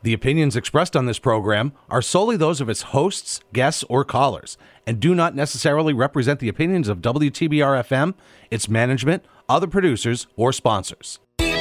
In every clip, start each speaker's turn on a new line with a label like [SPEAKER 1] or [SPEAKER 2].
[SPEAKER 1] The opinions expressed on this program are solely those of its hosts, guests, or callers, and do not necessarily represent the opinions of WTBR-FM, its management, other producers, or sponsors.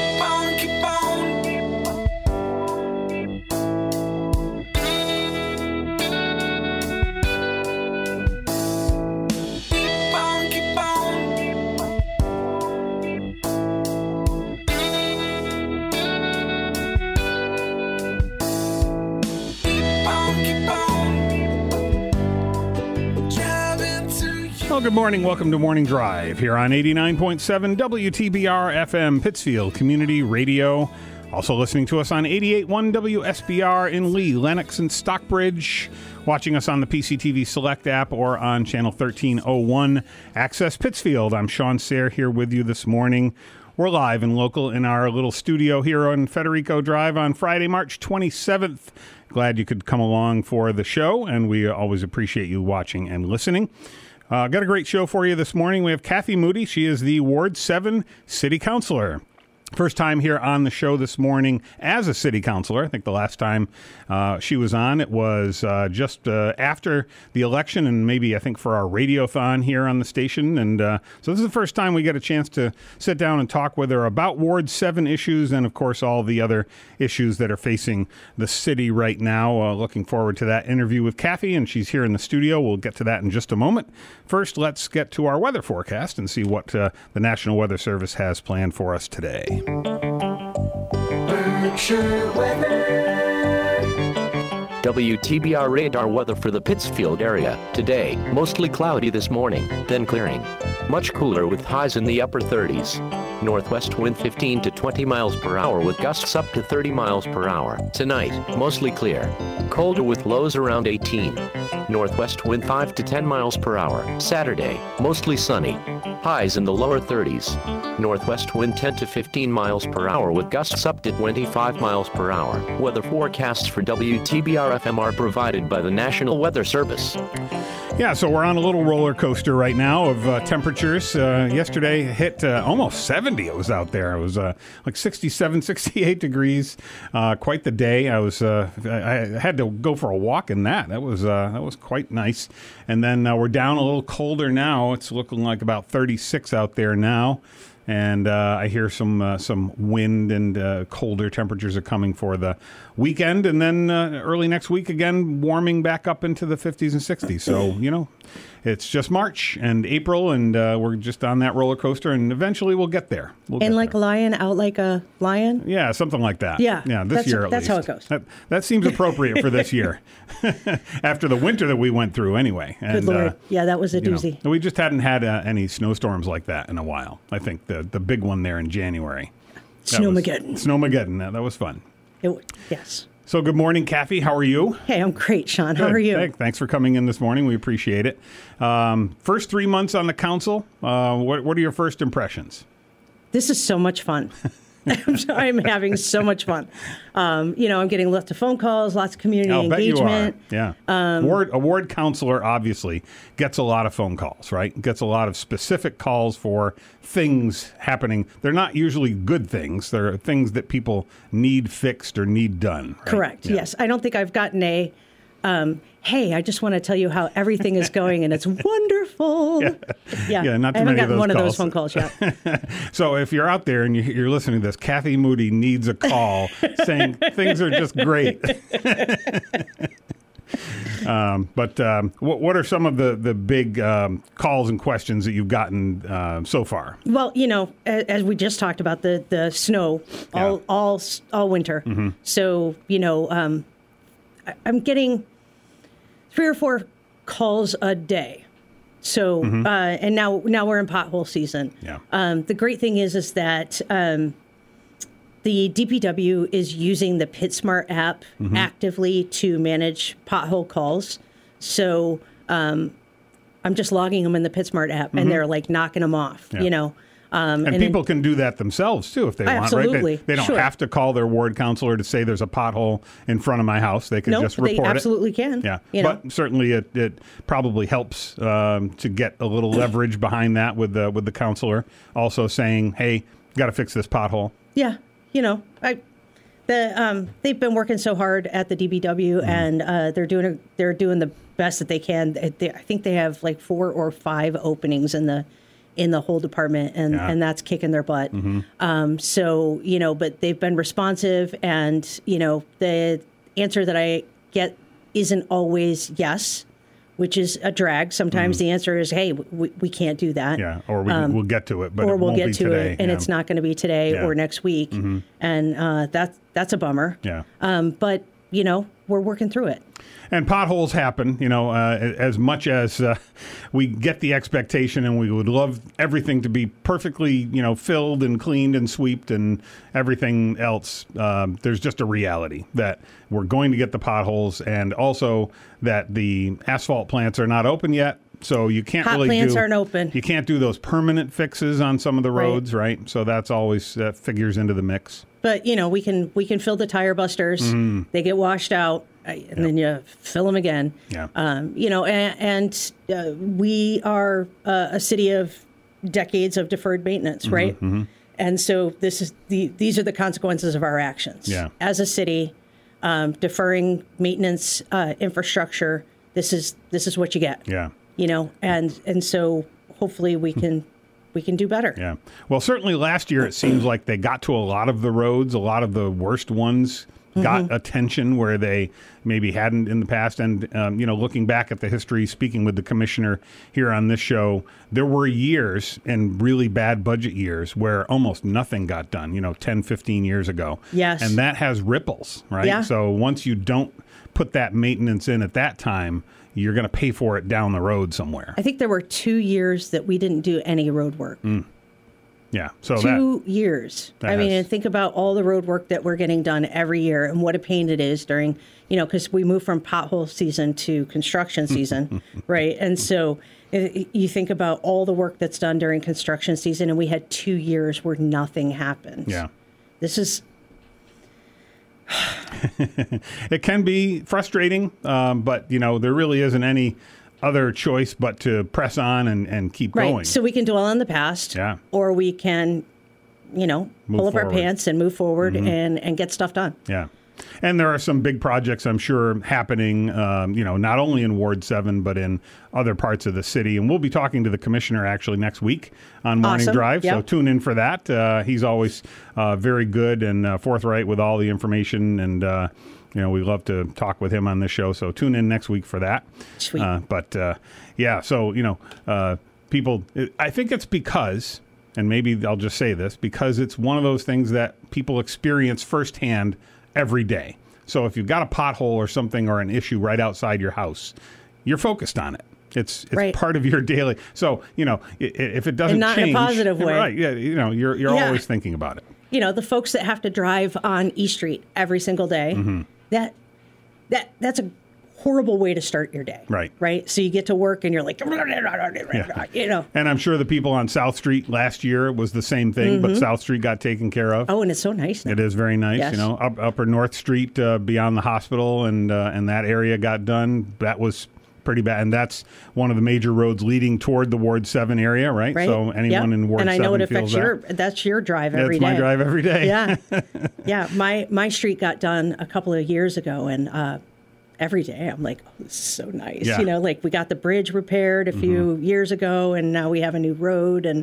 [SPEAKER 2] Well, good morning. Welcome to Morning Drive here on 89.7 WTBR FM Pittsfield Community Radio. Also listening to us on 88.1 WSBR in Lee, Lenox, and Stockbridge. Watching us on the PCTV Select app or on channel 1301 Access Pittsfield. I'm Sean Sayre here with you this morning. We're live and local in our little studio here on Federico Drive on Friday, March 27th. Glad you could come along for the show, and we always appreciate you watching and listening. Got a great show for you this morning. We have Kathy Moody. She is the Ward 7 City Councilor. First time here on the show this morning as a city councilor. I think the last time she was on, it was just after the election, and maybe I think for our radiothon here on the station. And so this is the first time we get a chance to sit down and talk with her about Ward 7 issues and, of course, all the other issues that are facing the city right now. Looking forward to that interview with Kathy, and she's here in the studio. We'll get to that in just a moment. First, let's get to our weather forecast and see what the National Weather Service has planned for us today.
[SPEAKER 3] Berkshire weather. WTBR radar weather for the Pittsfield area. Today, mostly cloudy this morning, then clearing. Much cooler with highs in the upper 30s. Northwest wind 15 to 20 miles per hour with gusts up to 30 miles per hour. Tonight, mostly clear. Colder with lows around 18. Northwest wind 5 to 10 miles per hour. Saturday, mostly sunny. Highs in the lower 30s. Northwest wind 10 to 15 miles per hour with gusts up to 25 miles per hour. Weather forecasts for WTBR-FM are provided by the National Weather Service.
[SPEAKER 2] Yeah, so we're on a little roller coaster right now of temperatures. Yesterday hit almost 70. It was out there. It was like 67, 68 degrees. Quite the day. I had to go for a walk in that. That was quite nice. And then we're down a little colder now. It's looking like about 36 out there now. And I hear some wind and colder temperatures are coming for the weekend. And then early next week, again, warming back up into the 50s and 60s. So, you know, it's just March and April, and we're just on that roller coaster. And eventually we'll get there.
[SPEAKER 4] In like a lion, out like a lion?
[SPEAKER 2] Yeah, something like that.
[SPEAKER 4] Yeah,
[SPEAKER 2] this year at least.
[SPEAKER 4] That's how it goes.
[SPEAKER 2] That seems appropriate for this year. After the winter that we went through anyway.
[SPEAKER 4] And, good Lord. Yeah, that was a doozy.
[SPEAKER 2] We just hadn't had any snowstorms like that in a while. I think the big one there in January. Snowmageddon. That was fun.
[SPEAKER 4] Yes.
[SPEAKER 2] So good morning, Kathy. How are you?
[SPEAKER 4] Hey, I'm great, Sean.
[SPEAKER 2] Good.
[SPEAKER 4] How are you?
[SPEAKER 2] Thanks for coming in this morning. We appreciate it. First 3 months on the council, what are your first impressions?
[SPEAKER 4] This is so much fun. I'm having so much fun. I'm getting lots of phone calls, lots of community engagement.
[SPEAKER 2] Bet you are. Yeah. A ward counselor obviously gets a lot of phone calls, right? Gets a lot of specific calls for things happening. They're not usually good things. They're things that people need fixed or need done. Right?
[SPEAKER 4] Correct. Yeah. Yes. I don't think I've gotten hey, I just want to tell you how everything is going, and it's wonderful.
[SPEAKER 2] Yeah, not too
[SPEAKER 4] I haven't
[SPEAKER 2] many
[SPEAKER 4] gotten
[SPEAKER 2] of
[SPEAKER 4] one
[SPEAKER 2] those
[SPEAKER 4] of those phone calls yet.
[SPEAKER 2] So if you're out there and you're listening to this, Kathy Moody needs a call saying things are just great. What are some of the big calls and questions that you've gotten so far?
[SPEAKER 4] Well, as we just talked about, the snow all winter. Mm-hmm. So, I'm getting 3 or 4 calls a day. So, and now we're in pothole season. Yeah. The great thing is that the DPW is using the PitSmart app actively to manage pothole calls. So, I'm just logging them in the PitSmart app, and they're like knocking them off.
[SPEAKER 2] Yeah. And people can do that themselves, too, if they want,
[SPEAKER 4] absolutely.
[SPEAKER 2] right? They don't have to call their ward counselor to say there's a pothole in front of my house. They can just report it.
[SPEAKER 4] They absolutely can.
[SPEAKER 2] Yeah, but certainly it probably helps to get a little leverage behind that with the counselor also saying, hey, got to fix this pothole.
[SPEAKER 4] Yeah, they've been working so hard at the DBW, and they're doing the best that they can. I think they have like 4 or 5 openings in the whole department, and that's kicking their butt. So, but they've been responsive, and, the answer that I get isn't always yes, which is a drag. Sometimes the answer is, hey, we can't do that.
[SPEAKER 2] Yeah, or we'll get to it, but
[SPEAKER 4] or
[SPEAKER 2] it
[SPEAKER 4] we'll
[SPEAKER 2] won't
[SPEAKER 4] get
[SPEAKER 2] be
[SPEAKER 4] to
[SPEAKER 2] today.
[SPEAKER 4] it, and it's not going to be today or next week. And that's a bummer.
[SPEAKER 2] Yeah.
[SPEAKER 4] But, we're working through it.
[SPEAKER 2] And potholes happen, as much as we get the expectation and we would love everything to be perfectly, filled and cleaned and swept and everything else. There's just a reality that we're going to get the potholes, and also that the asphalt plants are not open yet. So you can't
[SPEAKER 4] Hot plants aren't open.
[SPEAKER 2] You can't do those permanent fixes on some of the roads, right? So that's always, that figures into the mix.
[SPEAKER 4] But, we can fill the tire busters. They get washed out, and then you fill them again.
[SPEAKER 2] Yeah.
[SPEAKER 4] We are a city of decades of deferred maintenance, right? And so these are the consequences of our actions.
[SPEAKER 2] Yeah.
[SPEAKER 4] As a city, deferring maintenance infrastructure, this is what you get.
[SPEAKER 2] Yeah.
[SPEAKER 4] And so hopefully we can do better.
[SPEAKER 2] Yeah. Well, certainly last year it seems like they got to a lot of the roads, a lot of the worst ones got attention where they maybe hadn't in the past. And, looking back at the history, speaking with the commissioner here on this show, there were years and really bad budget years where almost nothing got done, 10, 15 years ago.
[SPEAKER 4] Yes.
[SPEAKER 2] And that has ripples, right?
[SPEAKER 4] Yeah.
[SPEAKER 2] So once you don't put that maintenance in at that time, you're going to pay for it down the road somewhere.
[SPEAKER 4] I think there were 2 years that we didn't do any road work.
[SPEAKER 2] Yeah. So
[SPEAKER 4] 2 years. And think about all the road work that we're getting done every year and what a pain it is during, because we move from pothole season to construction season, right? And so you think about all the work that's done during construction season, and we had 2 years where nothing happened.
[SPEAKER 2] Yeah.
[SPEAKER 4] This is...
[SPEAKER 2] It can be frustrating, but, there really isn't any other choice but to press on and keep going.
[SPEAKER 4] So we can dwell on the past, or we can, pull up our pants and move forward and get stuff done.
[SPEAKER 2] Yeah. And there are some big projects, I'm sure, happening, not only in Ward 7, but in other parts of the city. And we'll be talking to the commissioner actually next week on Morning Drive.
[SPEAKER 4] Yep.
[SPEAKER 2] So tune in for that. He's always very good and forthright with all the information. And, we love to talk with him on this show. So tune in next week for that.
[SPEAKER 4] Sweet.
[SPEAKER 2] People, I think it's because, and maybe I'll just say this, because it's one of those things that people experience firsthand every day. So if you've got a pothole or something or an issue right outside your house, you're focused on it. It's part of your daily. So, if it doesn't
[SPEAKER 4] and not
[SPEAKER 2] change,
[SPEAKER 4] in a positive way.
[SPEAKER 2] Right. Yeah. You're always thinking about it.
[SPEAKER 4] The folks that have to drive on E Street every single day, that's a horrible way to start your day. Right. So you get to work and you're like,
[SPEAKER 2] And I'm sure the people on South Street last year was the same thing, but South Street got taken care of.
[SPEAKER 4] Oh, and it's so nice now.
[SPEAKER 2] It is very nice.
[SPEAKER 4] Yes.
[SPEAKER 2] Upper North Street beyond the hospital and that area got done. That was pretty bad. And that's one of the major roads leading toward the Ward 7 area, right? So anyone in Ward 7 feels that.
[SPEAKER 4] And I know it affects that's your drive every day.
[SPEAKER 2] That's my drive every day.
[SPEAKER 4] Yeah. Yeah. My street got done a couple of years ago, and every day I'm like, oh, this is so nice.
[SPEAKER 2] Yeah.
[SPEAKER 4] We got the bridge repaired a few years ago, and now we have a new road, and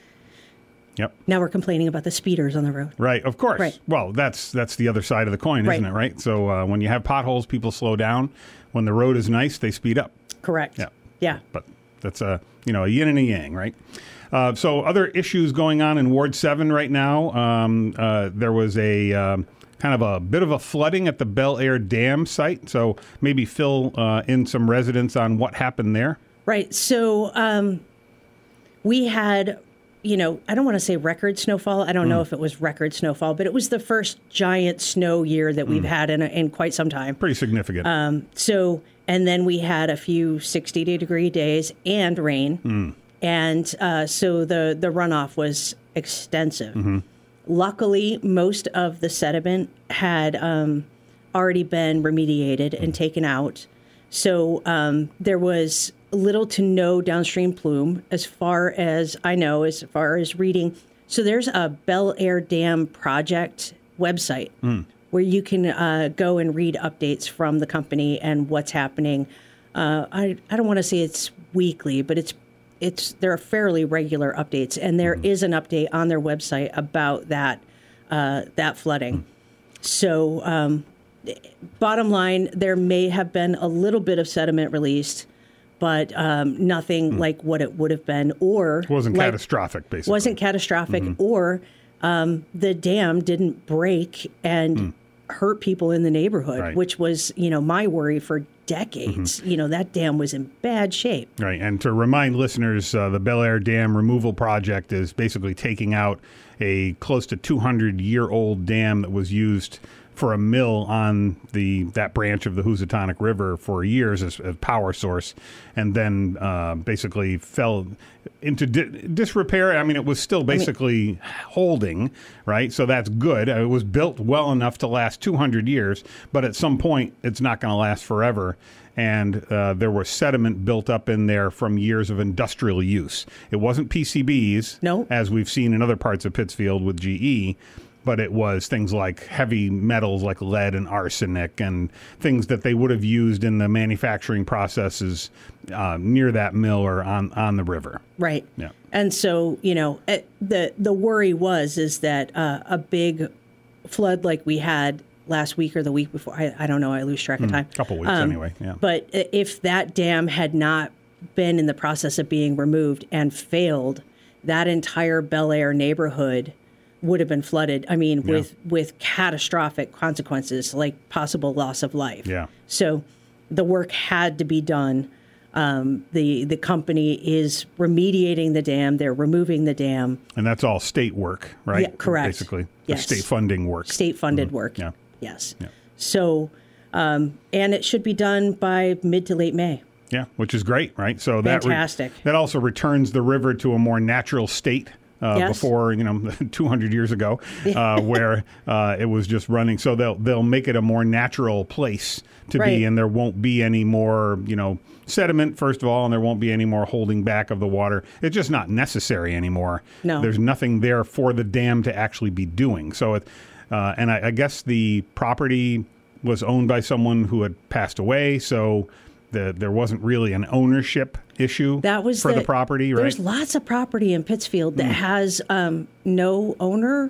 [SPEAKER 4] now we're complaining about the speeders on the road.
[SPEAKER 2] Right, of course.
[SPEAKER 4] Right.
[SPEAKER 2] Well, that's the other side of the coin, isn't it, right? So when you have potholes, people slow down. When the road is nice, they speed up.
[SPEAKER 4] Correct. Yeah.
[SPEAKER 2] But that's a yin and a yang, right? So other issues going on in Ward 7 right now. There was a kind of a bit of a flooding at the Bel Air Dam site. So maybe fill in some residents on what happened there. Right.
[SPEAKER 4] So we had, I don't want to say record snowfall. I don't know if it was record snowfall, but it was the first giant snow year that we've had in quite some time.
[SPEAKER 2] Pretty significant.
[SPEAKER 4] And then we had a few 60-degree days and rain. And so the runoff was extensive. Luckily, most of the sediment had already been remediated and taken out. So there was little to no downstream plume as far as I know, as far as reading. So there's a Bel Air Dam project website where you can go and read updates from the company and what's happening. I don't want to say it's weekly, but there are fairly regular updates, and there is an update on their website about that flooding. So, bottom line, there may have been a little bit of sediment released, but nothing like what it would have been, or
[SPEAKER 2] wasn't catastrophic. Basically,
[SPEAKER 4] wasn't catastrophic, or the dam didn't break and hurt people in the neighborhood,
[SPEAKER 2] right.
[SPEAKER 4] which was my worry for decades. That dam was in bad shape.
[SPEAKER 2] Right. And to remind listeners, the Bel Air Dam Removal Project is basically taking out a close to 200-year-old dam that was used for a mill on that branch of the Housatonic River for years as a power source, and then basically fell into disrepair. I mean, it was still basically holding, right? So that's good. It was built well enough to last 200 years, but at some point, it's not going to last forever. And there was sediment built up in there from years of industrial use. It wasn't PCBs,
[SPEAKER 4] no,
[SPEAKER 2] as we've seen in other parts of Pittsfield with GE, but it was things like heavy metals like lead and arsenic and things that they would have used in the manufacturing processes near that mill or on the river.
[SPEAKER 4] Right.
[SPEAKER 2] Yeah.
[SPEAKER 4] And so, the worry is that a big flood like we had last week or the week before, I don't know, I lose track of time.
[SPEAKER 2] A couple weeks anyway, yeah.
[SPEAKER 4] But if that dam had not been in the process of being removed and failed, that entire Bel Air neighborhood would have been flooded. I mean, with catastrophic consequences, like possible loss of life.
[SPEAKER 2] Yeah.
[SPEAKER 4] So the work had to be done. The company is remediating the dam. They're removing the dam.
[SPEAKER 2] And that's all state work, right?
[SPEAKER 4] Yeah, correct.
[SPEAKER 2] Basically,
[SPEAKER 4] yes.
[SPEAKER 2] State funding work.
[SPEAKER 4] State-funded work.
[SPEAKER 2] Yeah.
[SPEAKER 4] Yes.
[SPEAKER 2] Yeah.
[SPEAKER 4] So, and it should be done by mid to late May.
[SPEAKER 2] Yeah, which is great, right? So
[SPEAKER 4] fantastic.
[SPEAKER 2] That also returns the river to a more natural state.
[SPEAKER 4] Yes.
[SPEAKER 2] Before 200 years ago, where it was just running. So they'll make it a more natural place to be, and there won't be any more sediment, first of all, and there won't be any more holding back of the water. It's just not necessary anymore.
[SPEAKER 4] No,
[SPEAKER 2] there's nothing there for the dam to actually be doing. So and I guess the property was owned by someone who had passed away. So there wasn't really an ownership issue for the property, right?
[SPEAKER 4] There's lots of property in Pittsfield that has no owner.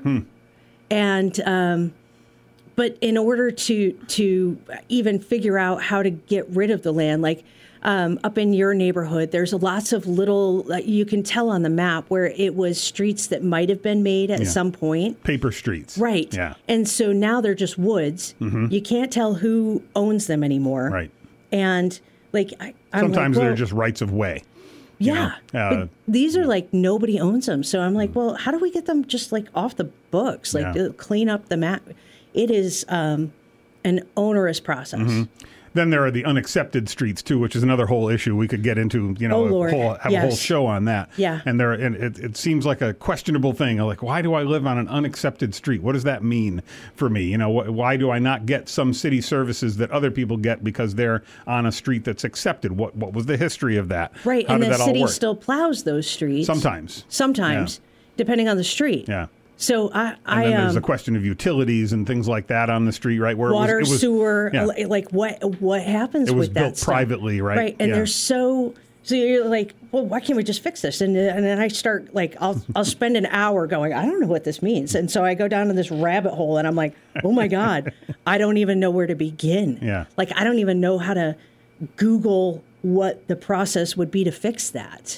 [SPEAKER 4] And but in order to even figure out how to get rid of the land, like up in your neighborhood, there's lots of little, you can tell on the map where it was streets that might have been made at some point.
[SPEAKER 2] Paper streets.
[SPEAKER 4] Right.
[SPEAKER 2] Yeah.
[SPEAKER 4] And so now they're just woods. You can't tell who owns them anymore.
[SPEAKER 2] Right.
[SPEAKER 4] And
[SPEAKER 2] sometimes they're just rights of way.
[SPEAKER 4] Yeah. But these are like nobody owns them. So I'm like, well, how do we get them just like off the books? Like clean up the map. It is an onerous process.
[SPEAKER 2] Then there are the unaccepted streets too, which is another whole issue we could get into. A whole show on that.
[SPEAKER 4] Yeah.
[SPEAKER 2] And it seems like a questionable thing. Like, why do I live on an unaccepted street? What does that mean for me? Why do I not get some city services that other people get because they're on a street that's accepted? What was the history of that?
[SPEAKER 4] Right.
[SPEAKER 2] How
[SPEAKER 4] and
[SPEAKER 2] did
[SPEAKER 4] the
[SPEAKER 2] that
[SPEAKER 4] city
[SPEAKER 2] all work?
[SPEAKER 4] still plows those streets.
[SPEAKER 2] Sometimes,
[SPEAKER 4] depending on the street.
[SPEAKER 2] Yeah.
[SPEAKER 4] So
[SPEAKER 2] and then there's the question of utilities and things like that on the street, right? Where
[SPEAKER 4] water,
[SPEAKER 2] it was,
[SPEAKER 4] sewer, like what happens with that?
[SPEAKER 2] It was built privately, right?
[SPEAKER 4] Right, and they're so you're like, well, why can't we just fix this? And then I start like, I'll spend an hour going, I don't know what this means, and so I go down to this rabbit hole, and I'm like, oh my God, I don't even know where to begin.
[SPEAKER 2] Yeah,
[SPEAKER 4] like I don't even know how to Google what the process would be to fix that.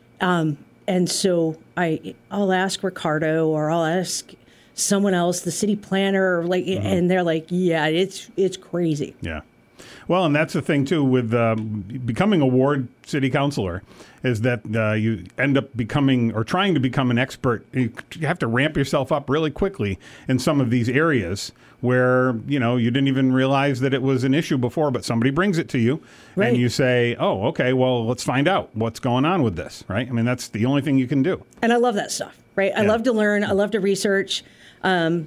[SPEAKER 4] And so I'll ask Ricardo or I'll ask someone else, the city planner, and they're like, yeah, it's crazy.
[SPEAKER 2] Yeah. Well, and that's the thing, too, with becoming a ward city councilor, is that you end up becoming or trying to become an expert. You have to ramp yourself up really quickly in some of these areas where, you didn't even realize that it was an issue before, but somebody brings it to you and you say, oh, okay, well, let's find out what's going on with this, right? I mean, that's the only thing you can do.
[SPEAKER 4] And I love that stuff, right? I love to learn. I love to research. And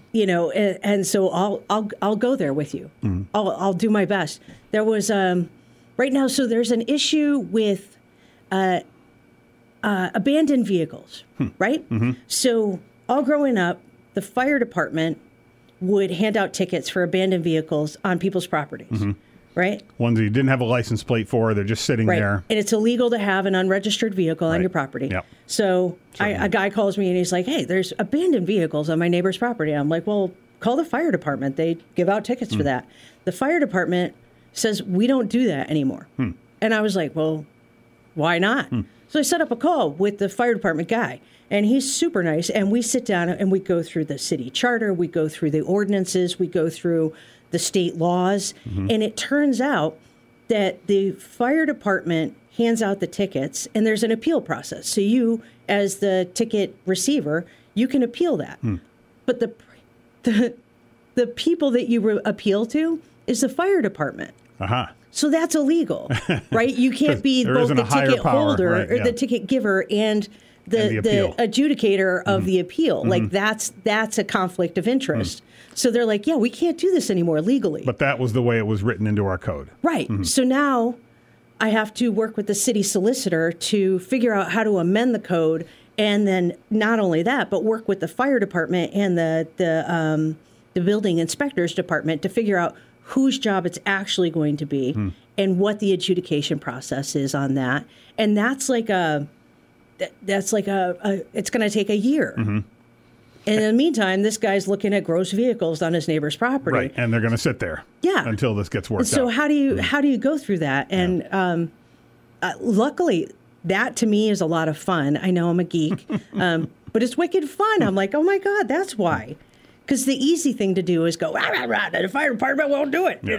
[SPEAKER 4] so I'll go there with you. I'll do my best. There was right now. So there's an issue with abandoned vehicles, right? So all growing up, the fire department would hand out tickets for abandoned vehicles on people's properties, right?
[SPEAKER 2] Ones that you didn't have a license plate for, they're just sitting there.
[SPEAKER 4] And it's illegal to have an unregistered vehicle on your property.
[SPEAKER 2] Yep.
[SPEAKER 4] So a guy calls me and he's like, hey, there's abandoned vehicles on my neighbor's property. I'm like, well, call the fire department. They give out tickets for that. The fire department says, we don't do that anymore. And I was like, well, why not? So I set up a call with the fire department guy, and he's super nice. And we sit down and we go through the city charter. We go through the ordinances. We go through the state laws. And it turns out that the fire department hands out the tickets, and there's an appeal process. So you, as the ticket receiver, you can appeal that. But the people that you appeal to is the fire department. So that's illegal, right? You can't be both the ticket holder or the ticket giver and the adjudicator of the appeal. Like that's a conflict of interest. So they're like, yeah, we can't do this anymore legally.
[SPEAKER 2] But that was the way it was written into our code.
[SPEAKER 4] Right. So now I have to work with the city solicitor to figure out how to amend the code. And then not only that, but work with the fire department and the building inspector's department to figure out whose job it's actually going to be and what the adjudication process is on that. And that's like it's going to take a year. And in the meantime, this guy's looking at gross vehicles on his neighbor's property.
[SPEAKER 2] Right, and they're going to sit there until this gets worked out.
[SPEAKER 4] So how do you go through that? And luckily, that to me is a lot of fun. I know I'm a geek, but it's wicked fun. I'm like, oh my God, that's why. Because the easy thing to do is go, the fire department won't do it.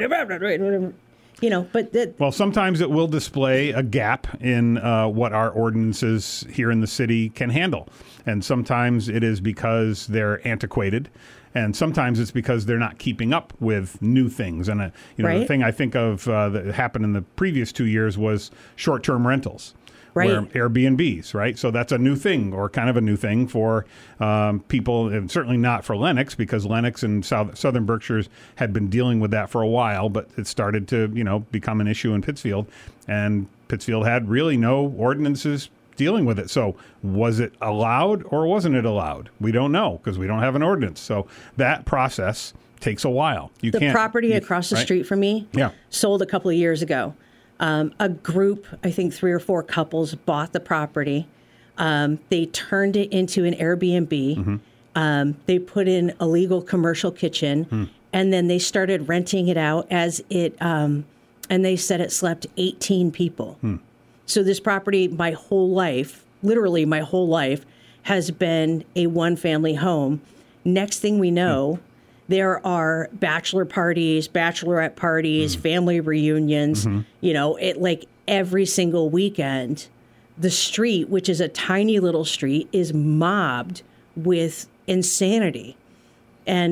[SPEAKER 4] But
[SPEAKER 2] sometimes it will display a gap in what our ordinances here in the city can handle. And sometimes it is because they're antiquated. And sometimes it's because they're not keeping up with new things. And the thing I think of that happened in the previous 2 years was short-term rentals. Where Airbnbs, right? So that's a new thing, or kind of a new thing for people, and certainly not for Lenox, because Lenox and Southern Berkshires had been dealing with that for a while, but it started to, become an issue in Pittsfield, and Pittsfield had really no ordinances dealing with it. So was it allowed or wasn't it allowed? We don't know because we don't have an ordinance. So that process takes a while.
[SPEAKER 4] The property across the street from me sold a couple of years ago. A group, I think 3 or 4 couples, bought the property. They turned it into an Airbnb. They put in a legal commercial kitchen, and then they started renting it out as it. And they said it slept 18 people. So this property, my whole life, literally my whole life, has been a one-family home. Next thing we know. There are bachelor parties, bachelorette parties, family reunions, like every single weekend. The street, which is a tiny little street, is mobbed with insanity. And,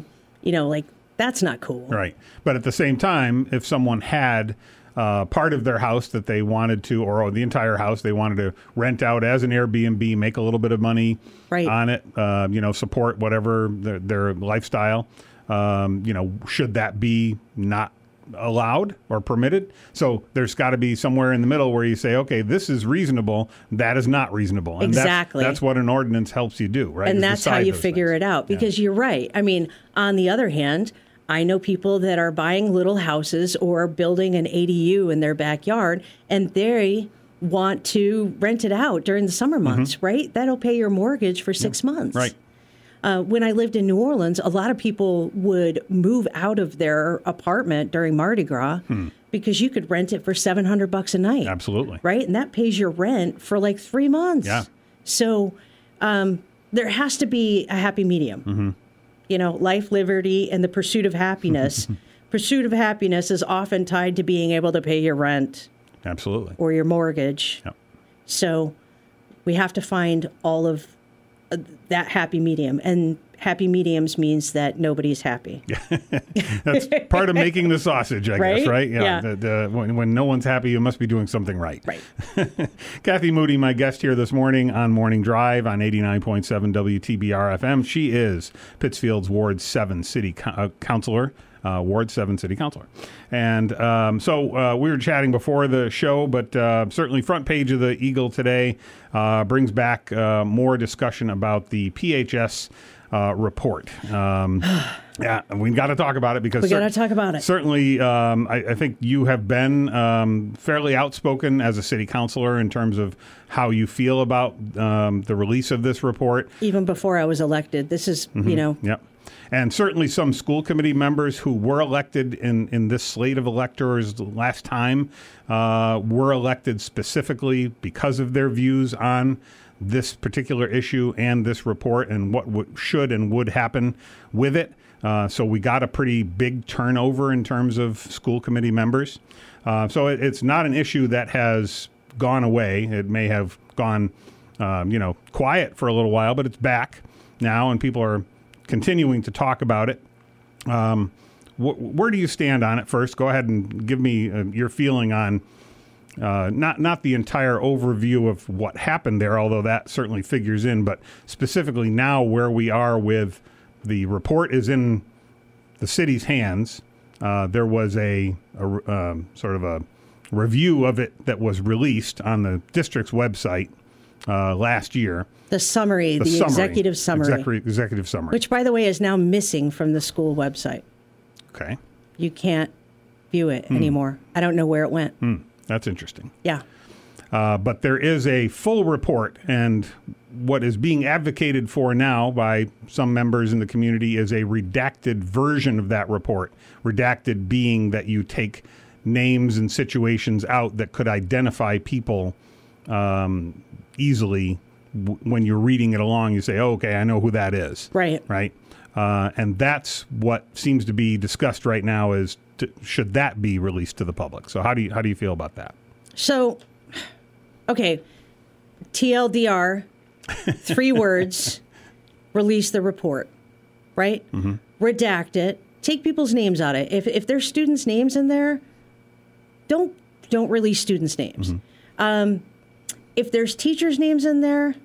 [SPEAKER 4] that's not cool.
[SPEAKER 2] Right. But at the same time, if someone had part of their house that they wanted to, or the entire house they wanted to rent out as an Airbnb, make a little bit of money on it, support whatever their lifestyle, should that be not allowed or permitted? So there's got to be somewhere in the middle where you say, okay, this is reasonable, that is not reasonable. And that's what an ordinance helps you do, right?
[SPEAKER 4] And that's how you figure it out, because you're right. I mean, on the other hand, I know people that are buying little houses or building an ADU in their backyard, and they want to rent it out during the summer months, right? That'll pay your mortgage for 6 months.
[SPEAKER 2] Right.
[SPEAKER 4] When I lived in New Orleans, a lot of people would move out of their apartment during Mardi Gras because you could rent it for $700 a night.
[SPEAKER 2] Absolutely.
[SPEAKER 4] Right? And that pays your rent for like 3 months.
[SPEAKER 2] Yeah.
[SPEAKER 4] So there has to be a happy medium. Life, liberty, and the pursuit of happiness. Pursuit of happiness is often tied to being able to pay your rent.
[SPEAKER 2] Absolutely.
[SPEAKER 4] Or your mortgage.
[SPEAKER 2] Yep.
[SPEAKER 4] So we have to find all of that happy medium. And happy mediums means that nobody's happy.
[SPEAKER 2] That's part of making the sausage, I guess, right?
[SPEAKER 4] Yeah.
[SPEAKER 2] When no one's happy, you must be doing something right.
[SPEAKER 4] Right.
[SPEAKER 2] Kathy Moody, my guest here this morning on Morning Drive on 89.7 WTBR FM. She is Pittsfield's Ward 7 City Councilor. Ward 7 City Councilor. And so we were chatting before the show, but certainly front page of the Eagle today brings back more discussion about the PHS report. Yeah, we got to talk about it because
[SPEAKER 4] we got to talk about it.
[SPEAKER 2] Certainly, I think you have been fairly outspoken as a city councilor in terms of how you feel about the release of this report.
[SPEAKER 4] Even before I was elected, this is,
[SPEAKER 2] Yep. And certainly some school committee members who were elected in this slate of electors last time were elected specifically because of their views on this particular issue and this report and what should and would happen with it. So we got a pretty big turnover in terms of school committee members. So it's not an issue that has gone away. It may have gone, quiet for a little while, but it's back now, and people are continuing to talk about it. Where do you stand on it first? Go ahead and give me your feeling on not the entire overview of what happened there, although that certainly figures in, but specifically now where we are with the report is in the city's hands. There was a sort of a review of it that was released on the district's website last year.
[SPEAKER 4] The summary, the executive summary.
[SPEAKER 2] Executive summary.
[SPEAKER 4] Which, by the way, is now missing from the school website.
[SPEAKER 2] Okay.
[SPEAKER 4] You can't view it anymore. I don't know where it went.
[SPEAKER 2] That's interesting.
[SPEAKER 4] Yeah.
[SPEAKER 2] But there is a full report, and what is being advocated for now by some members in the community is a redacted version of that report. Redacted being that you take names and situations out that could identify people easily. When you're reading it along, you say, oh, okay, I know who that is.
[SPEAKER 4] Right.
[SPEAKER 2] Right. And that's what seems to be discussed right now is should that be released to the public? So how do you feel about that?
[SPEAKER 4] So, okay, TLDR, 3 words, release the report, right? Redact it, take people's names out of it. If there's students' names in there, don't release students' names. If there's teachers' names in there,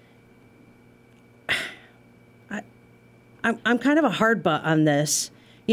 [SPEAKER 4] I'm kind of a hard butt on this.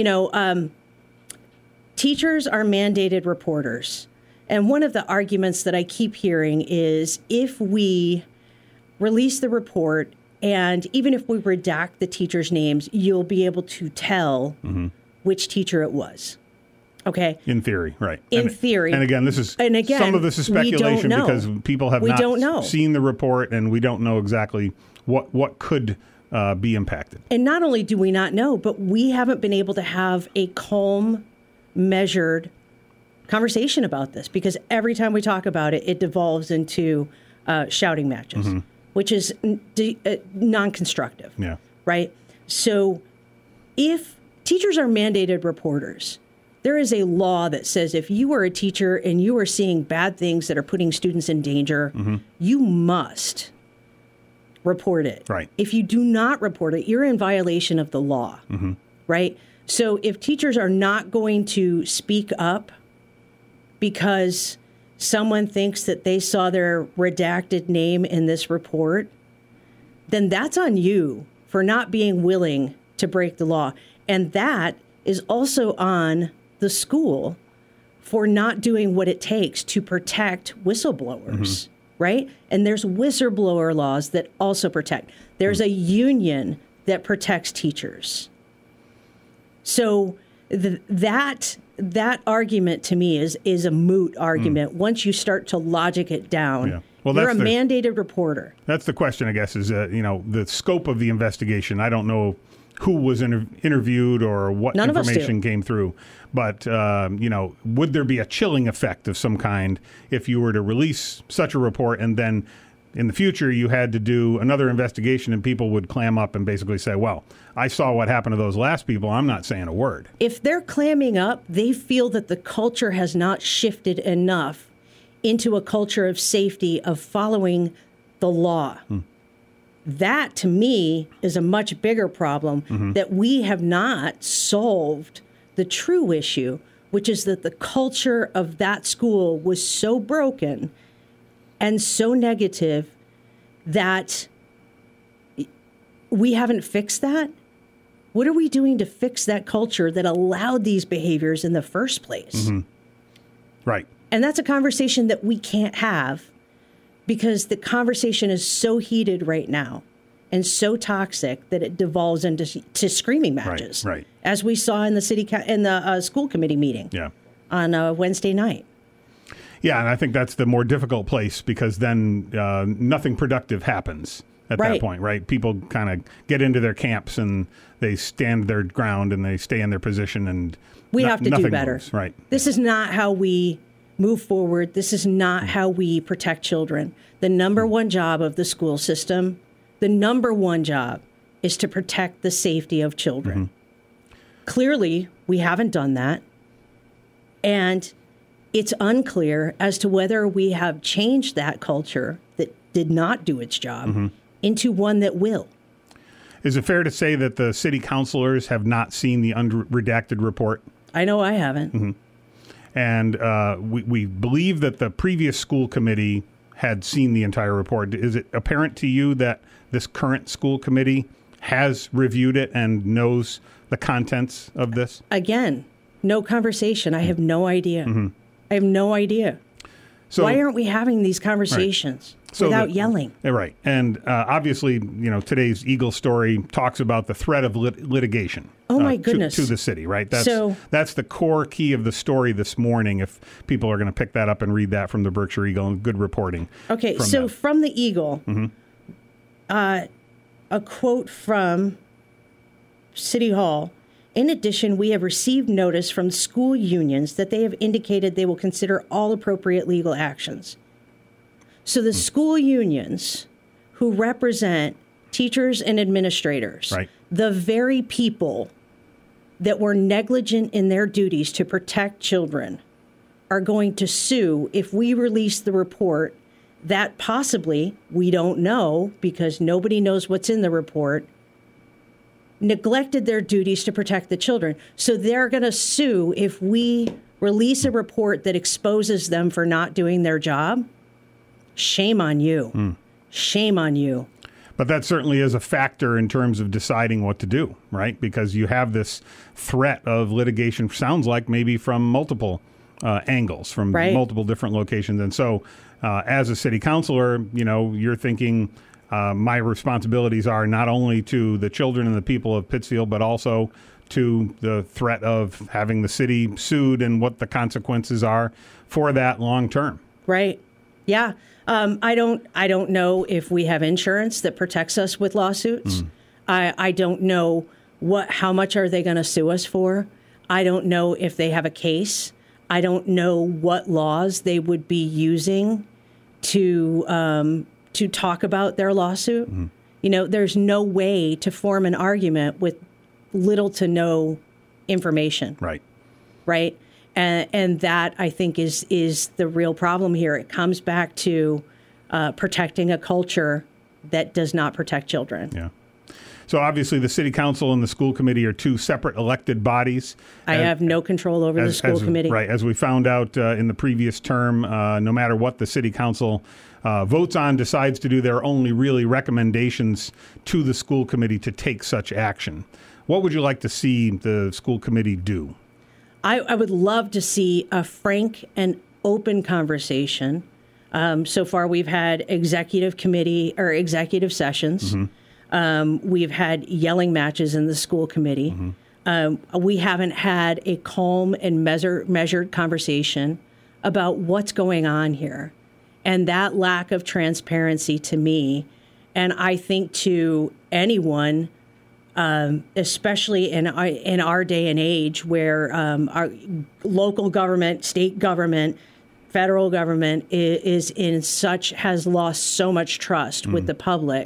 [SPEAKER 4] Teachers are mandated reporters. And one of the arguments that I keep hearing is if we release the report and even if we redact the teachers' names, you'll be able to tell which teacher it was. Okay.
[SPEAKER 2] In theory, right.
[SPEAKER 4] In theory.
[SPEAKER 2] And again, some of this is speculation because people have not seen the report and we don't know exactly what could be impacted.
[SPEAKER 4] And not only do we not know, but we haven't been able to have a calm, measured conversation about this because every time we talk about it, it devolves into shouting matches, which is non-constructive.
[SPEAKER 2] Yeah.
[SPEAKER 4] Right? So if teachers are mandated reporters, there is a law that says if you are a teacher and you are seeing bad things that are putting students in danger, you must report it.
[SPEAKER 2] Right.
[SPEAKER 4] If you do not report it, you're in violation of the law. Right? So if teachers are not going to speak up because someone thinks that they saw their redacted name in this report, then that's on you for not being willing to break the law. And that is also on the school for not doing what it takes to protect whistleblowers, right? And there's whistleblower laws that also protect. There's a union that protects teachers. So that argument to me is a moot argument once you start to logic it down.
[SPEAKER 2] Yeah. Well,
[SPEAKER 4] you're a mandated reporter.
[SPEAKER 2] That's the question, I guess, is the scope of the investigation. I don't know who was interviewed or what information came through. But, would there be a chilling effect of some kind if you were to release such a report and then in the future you had to do another investigation and people would clam up and basically say, well, I saw what happened to those last people. I'm not saying a word. If
[SPEAKER 4] they're clamming up, they feel that the culture has not shifted enough into a culture of safety, of following the law. That, to me, is a much bigger problem that we have not solved the true issue, which is that the culture of that school was so broken and so negative that we haven't fixed that. What are we doing to fix that culture that allowed these behaviors in the first place?
[SPEAKER 2] Right.
[SPEAKER 4] And that's a conversation that we can't have because the conversation is so heated right now and so toxic that it devolves into screaming matches,
[SPEAKER 2] right.
[SPEAKER 4] As we saw in the school committee meeting on Wednesday night.
[SPEAKER 2] Yeah, and I think that's the more difficult place because then nothing productive happens at that point, right? People kind of get into their camps and they stand their ground and they stay in their position, and
[SPEAKER 4] we have to do better.
[SPEAKER 2] Moves, right?
[SPEAKER 4] This is not how we move forward. This is not how we protect children. The number one job of the school system, the number one job, is to protect the safety of children. Clearly, we haven't done that. And it's unclear as to whether we have changed that culture that did not do its job into one that will.
[SPEAKER 2] Is it fair to say that the city councilors have not seen the unredacted report?
[SPEAKER 4] I know I haven't.
[SPEAKER 2] And we believe that the previous school committee had seen the entire report. Is it apparent to you that this current school committee has reviewed it and knows the contents of this?
[SPEAKER 4] Again, no conversation. I have no idea. I have no idea. So, why aren't we having these conversations without yelling?
[SPEAKER 2] Right. And obviously, today's Eagle story talks about the threat of litigation.
[SPEAKER 4] Oh, my goodness.
[SPEAKER 2] To the city, right? That's the core key of the story this morning, if people are going to pick that up and read that from the Berkshire Eagle, and good reporting.
[SPEAKER 4] Okay, so from the Eagle, a quote from City Hall. In addition, we have received notice from school unions that they have indicated they will consider all appropriate legal actions. So the school unions who represent teachers and administrators, the very people that were negligent in their duties to protect children, are going to sue if we release the report that possibly, we don't know because nobody knows what's in the report, neglected their duties to protect the children. So they're going to sue if we release a report that exposes them for not doing their job. Shame on you. Shame on you.
[SPEAKER 2] But that certainly is a factor in terms of deciding what to do, right? Because you have this threat of litigation, sounds like maybe from multiple angles, from multiple different locations. And so as a city councilor, you're thinking, my responsibilities are not only to the children and the people of Pittsfield, but also to the threat of having the city sued and what the consequences are for that long term.
[SPEAKER 4] Right. Yeah. I don't know if we have insurance that protects us with lawsuits. I don't know how much are they going to sue us for. I don't know if they have a case. I don't know what laws they would be using to talk about their lawsuit. There's no way to form an argument with little to no information. Right. And that, I think, is the real problem here. It comes back to protecting a culture that does not protect children.
[SPEAKER 2] Yeah. So obviously the city council and the school committee are two separate elected bodies.
[SPEAKER 4] I have no control over the school committee.
[SPEAKER 2] Right. As we found out in the previous term, no matter what the city council votes on, decides to do, there are only really recommendations to the school committee to take such action. What would you like to see the school committee do?
[SPEAKER 4] I would love to see a frank and open conversation. So far, we've had executive sessions. We've had yelling matches in the school committee. We haven't had a calm and measured conversation about what's going on here. And that lack of transparency to me, and I think to anyone, especially in our day and age where our local government, state government, federal government has lost so much trust with the public.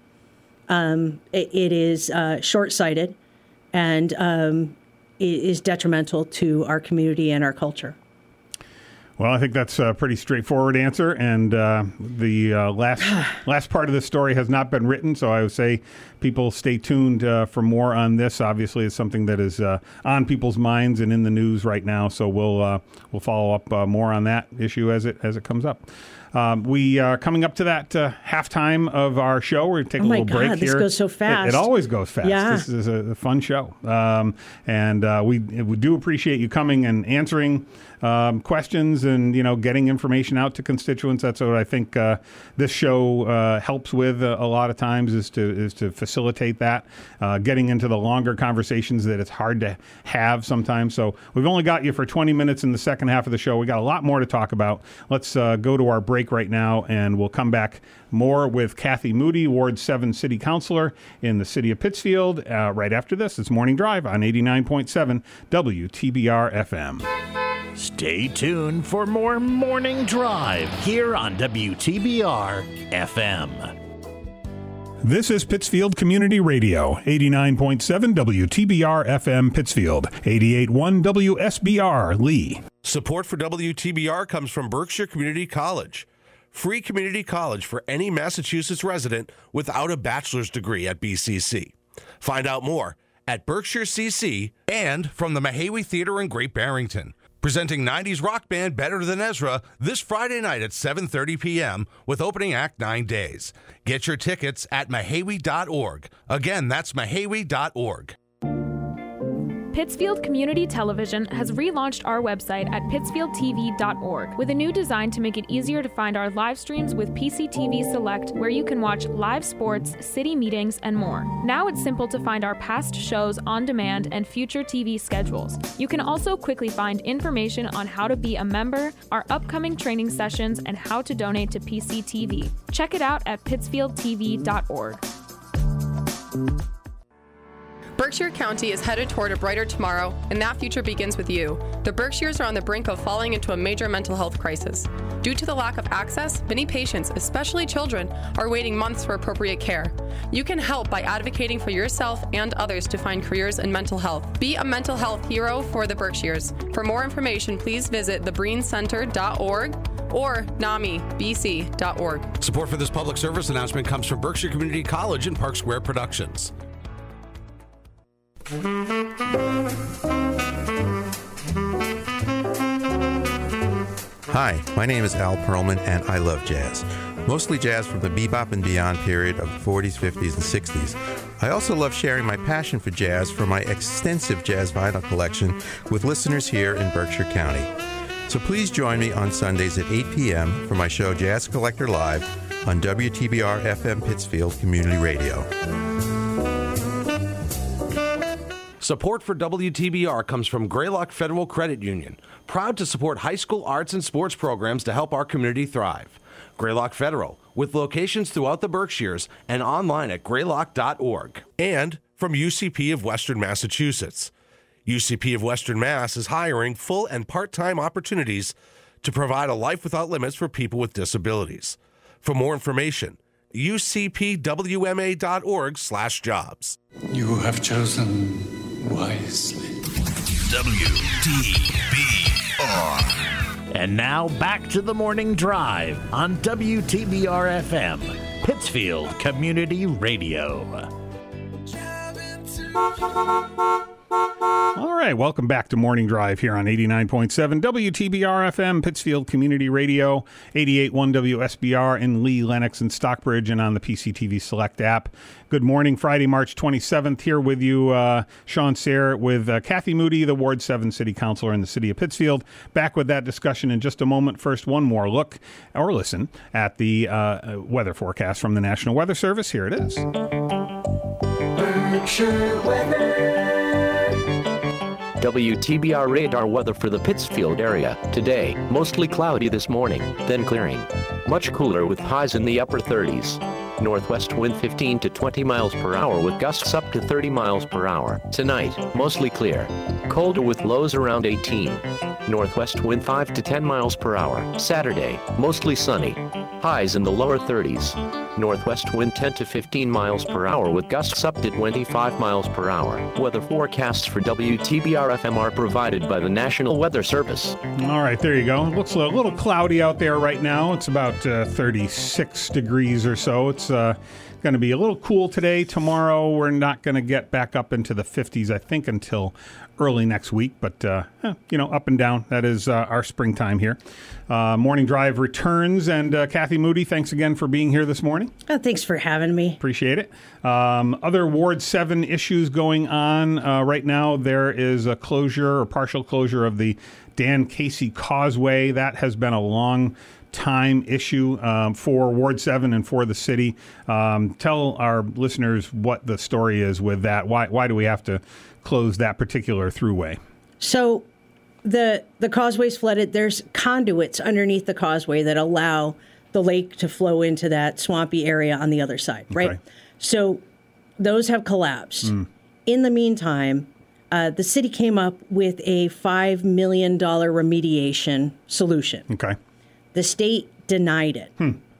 [SPEAKER 4] It is short-sighted and it is detrimental to our community and our culture.
[SPEAKER 2] Well, I think that's a pretty straightforward answer, and the last part of this story has not been written, so I would say people stay tuned for more on this. Obviously, it's something that is on people's minds and in the news right now, so we'll follow up more on that issue as it comes up. We are coming up to that halftime of our show. We're going to take a little break here.
[SPEAKER 4] This goes so fast.
[SPEAKER 2] It always goes fast.
[SPEAKER 4] Yeah.
[SPEAKER 2] This is a fun show. And we do appreciate you coming and answering questions and, getting information out to constituents. That's what I think this show helps with a lot of times is to facilitate that, getting into the longer conversations that it's hard to have sometimes. So we've only got you for 20 minutes in the second half of the show. We got a lot more to talk about. Let's go to our break right now, and we'll come back more with Kathy Moody, Ward 7 City Councilor in the city of Pittsfield, right after this. It's Morning Drive on 89.7 WTBR FM.
[SPEAKER 5] Stay tuned for more Morning Drive here on WTBR FM.
[SPEAKER 2] This is Pittsfield Community Radio, 89.7 WTBR FM Pittsfield, 88.1 WSBR Lee.
[SPEAKER 1] Support for WTBR comes from Berkshire Community College. Free community college for any Massachusetts resident without a bachelor's degree at BCC. Find out more at Berkshire CC, and from the Mahawi Theater in Great Barrington. Presenting 90s rock band Better Than Ezra this Friday night at 7:30 p.m. with opening act 9 Days. Get your tickets at mahawi.org. Again, that's mahawi.org.
[SPEAKER 6] Pittsfield Community Television has relaunched our website at pittsfieldtv.org with a new design to make it easier to find our live streams with PCTV Select, where you can watch live sports, city meetings, and more. Now it's simple to find our past shows on demand and future TV schedules. You can also quickly find information on how to be a member, our upcoming training sessions, and how to donate to PCTV. Check it out at pittsfieldtv.org.
[SPEAKER 7] Berkshire County is headed toward a brighter tomorrow, and that future begins with you. The Berkshires are on the brink of falling into a major mental health crisis. Due to the lack of access, many patients, especially children, are waiting months for appropriate care. You can help by advocating for yourself and others to find careers in mental health. Be a mental health hero for the Berkshires. For more information, please visit thebreencenter.org or NAMIBC.org.
[SPEAKER 1] Support for this public service announcement comes from Berkshire Community College and Park Square Productions.
[SPEAKER 8] Hi, my name is Al Perlman, and I love jazz. Mostly jazz from the bebop and beyond period of the 40s, 50s, and 60s. I also love sharing my passion for jazz from my extensive jazz vinyl collection with listeners here in Berkshire County. So please join me on Sundays at 8 p.m. for my show Jazz Collector Live on WTBR FM Pittsfield Community Radio.
[SPEAKER 1] Support for WTBR comes from Greylock Federal Credit Union, proud to support high school arts and sports programs to help our community thrive. Greylock Federal, with locations throughout the Berkshires and online at greylock.org. And from UCP of Western Massachusetts. UCP of Western Mass is hiring full and part-time opportunities to provide a life without limits for people with disabilities. For more information, ucpwma.org/jobs.
[SPEAKER 9] You have chosen wisely.
[SPEAKER 5] WTBR. And now back to the Morning Drive on WTBR FM, Pittsfield Community Radio.
[SPEAKER 2] All right, welcome back to Morning Drive here on 89.7 WTBR FM, Pittsfield Community Radio, 88.1 WSBR in Lee, Lenox, and Stockbridge, and on the PCTV Select app. Good morning, Friday, March 27th. Here with you, Sean Sayre, with Kathy Moody, the Ward 7 City Councilor in the city of Pittsfield. Back with that discussion in just a moment. First, one more look or listen at the weather forecast from the National Weather Service. Here it is.
[SPEAKER 10] Berkshire weather.
[SPEAKER 3] WTBR radar weather for the Pittsfield area. Today, mostly cloudy this morning, then clearing. Much cooler with highs in the upper 30s. Northwest wind 15 to 20 miles per hour with gusts up to 30 miles per hour. Tonight, mostly clear. Colder with lows around 18. Northwest wind 5 to 10 miles per hour. Saturday, mostly sunny. Highs in the lower 30s. Northwest wind 10 to 15 miles per hour with gusts up to 25 miles per hour. Weather forecasts for WTBR FM are provided by the National Weather Service.
[SPEAKER 2] All right, there you go. It looks a little cloudy out there right now. It's about 36 degrees or so. It's Going to be a little cool today. Tomorrow, we're not going to get back up into the 50s, I think, until early next week. But, up and down. That is our springtime here. Morning Drive returns. And Kathy Moody, thanks again for being here this morning.
[SPEAKER 4] Oh, thanks for having me.
[SPEAKER 2] Appreciate it. Other Ward 7 issues going on right now. There is a closure or partial closure of the Dan Casey Causeway. That has been a long time issue for Ward 7 and for the city. Tell our listeners what the story is with that. Why do we have to close that particular throughway?
[SPEAKER 4] So the causeway's flooded. There's conduits underneath the causeway that allow the lake to flow into that swampy area on the other side, right?
[SPEAKER 2] Okay.
[SPEAKER 4] So those have collapsed. In the meantime, the city came up with a $5 million remediation solution.
[SPEAKER 2] Okay.
[SPEAKER 4] The state denied it.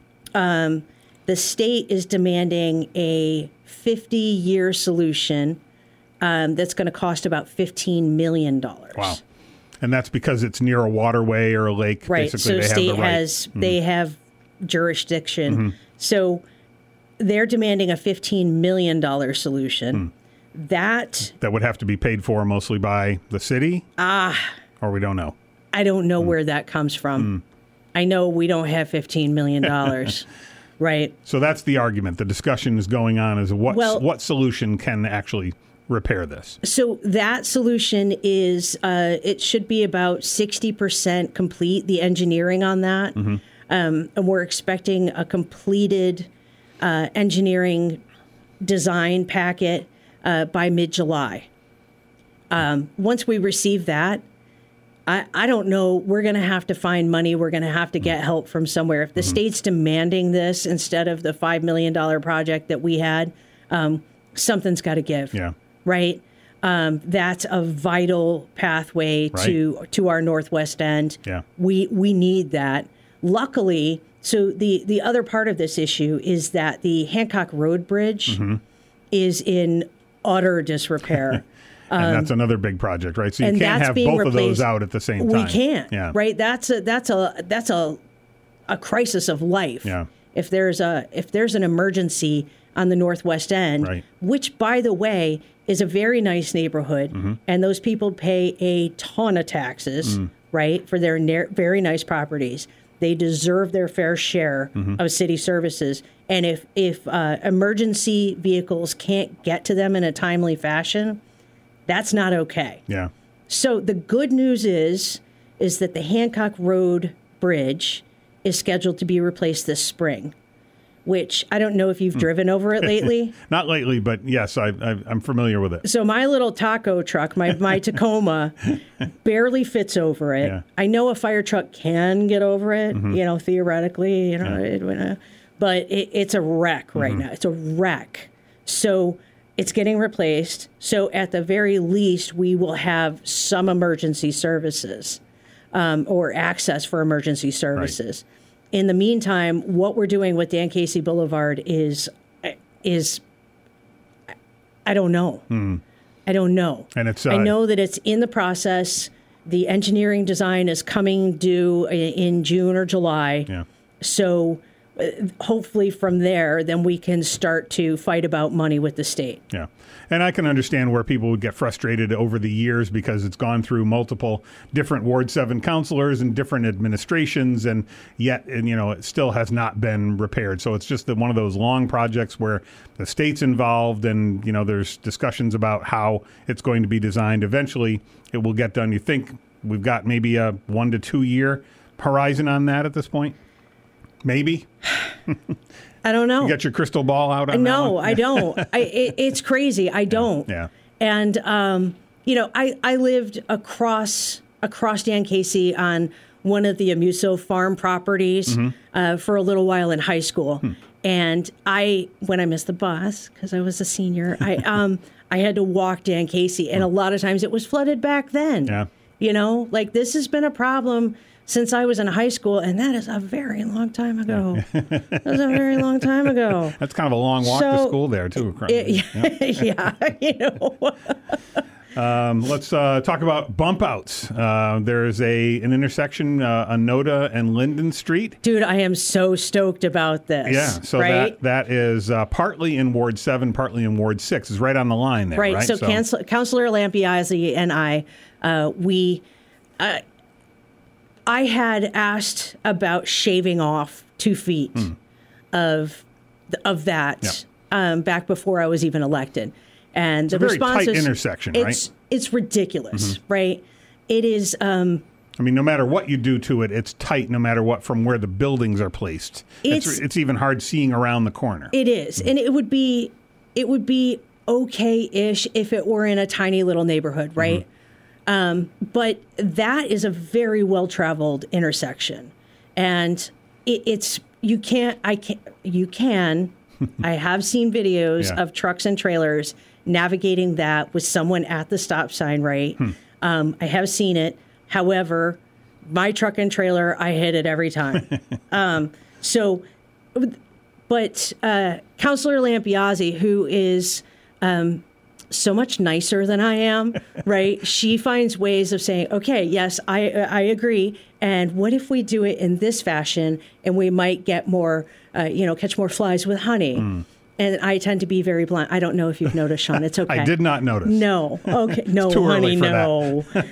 [SPEAKER 4] The state is demanding a 50-year solution that's going to cost about $15 million.
[SPEAKER 2] Wow. And that's because it's near a waterway or a lake.
[SPEAKER 4] Right.
[SPEAKER 2] Basically,
[SPEAKER 4] so
[SPEAKER 2] they
[SPEAKER 4] state
[SPEAKER 2] have
[SPEAKER 4] they have jurisdiction. So they're demanding a $15 million solution. That
[SPEAKER 2] would have to be paid for mostly by the city? Or we don't know?
[SPEAKER 4] I don't know where that comes from. I know we don't have $15 million, right?
[SPEAKER 2] So that's the argument. The discussion is going on is what solution can actually repair this? So
[SPEAKER 4] that solution is, it should be about 60% complete, the engineering on that. And we're expecting a completed engineering design packet by mid-July. Once we receive that, I don't know. We're going to have to find money. We're going to have to get help from somewhere. If the state's demanding this instead of the $5 million project that we had, something's got to give. Yeah. Right? That's a vital pathway to our northwest end. Yeah. We need that. Luckily, so the other part of this issue is that the Hancock Road Bridge is in utter disrepair.
[SPEAKER 2] And that's another big project, right? So you can't have both of those out at the same time.
[SPEAKER 4] We can't, right? That's a crisis of life. Yeah. If there's an emergency on the northwest end, which, by the way, is a very nice neighborhood, and those people pay a ton of taxes, right, for their very nice properties. They deserve their fair share of city services. And if emergency vehicles can't get to them in a timely fashion, that's not okay. Yeah. So the good news is that the Hancock Road Bridge is scheduled to be replaced this spring, which I don't know if you've driven over it lately.
[SPEAKER 2] Not lately, but yes, I'm familiar with it.
[SPEAKER 4] So my little taco truck, my Tacoma, barely fits over it. Yeah. I know a fire truck can get over it, theoretically, but it's a wreck right now. It's a wreck. So it's getting replaced. So at the very least, we will have some emergency services or access for emergency services. Right. In the meantime, what we're doing with Dan Casey Boulevard is I don't know. I don't know. And I know that it's in the process. The engineering design is coming due in June or July. Yeah. So hopefully from there, then we can start to fight about money with the state. Yeah.
[SPEAKER 2] And I can understand where people would get frustrated over the years because it's gone through multiple different Ward 7 councilors and different administrations, and yet, it still has not been repaired. So it's just one of those long projects where the state's involved and, there's discussions about how it's going to be designed. Eventually, it will get done. You think we've got maybe a 1 to 2 year horizon on that at this point? Maybe.
[SPEAKER 4] I don't know.
[SPEAKER 2] You got your crystal ball out on
[SPEAKER 4] No,
[SPEAKER 2] that one?
[SPEAKER 4] I don't. It's crazy. I don't. Yeah. And, I lived across Dan Casey on one of the Amuso farm properties for a little while in high school. And when I missed the bus, because I was a senior, I had to walk Dan Casey. And a lot of times it was flooded back then. Yeah. This has been a problem since I was in high school, and that is a very long time ago. That was a very long time ago.
[SPEAKER 2] That's kind of a long walk to school there, too.
[SPEAKER 4] Yeah.
[SPEAKER 2] Let's talk about bump outs. There's an intersection, Anoda and Linden Street.
[SPEAKER 4] Dude, I am so stoked about this.
[SPEAKER 2] Yeah, so
[SPEAKER 4] right?
[SPEAKER 2] that is partly in Ward 7, partly in Ward 6. It's right on the line there, right?
[SPEAKER 4] So Councilor Lampiazzi and I had asked about shaving off 2 feet of that back before I was even elected. And the response is...
[SPEAKER 2] It's a very tight intersection, right?
[SPEAKER 4] It's ridiculous, right? It is... I
[SPEAKER 2] mean, no matter what you do to it, it's tight no matter what from where the buildings are placed. It's even hard seeing around the corner.
[SPEAKER 4] It is. And it would be okay-ish if it were in a tiny little neighborhood, right? But that is a very well-traveled intersection. And you can I have seen videos of trucks and trailers navigating that with someone at the stop sign, right? I have seen it. However, my truck and trailer, I hit it every time. Councilor Lampiazzi, who is so much nicer than I am, right? She finds ways of saying, okay, yes, I agree. And what if we do it in this fashion and we might get more, catch more flies with honey? And I tend to be very blunt. I don't know if you've noticed, Sean. It's okay.
[SPEAKER 2] I did not notice.
[SPEAKER 4] No. Okay. No,
[SPEAKER 2] too
[SPEAKER 4] honey,
[SPEAKER 2] early for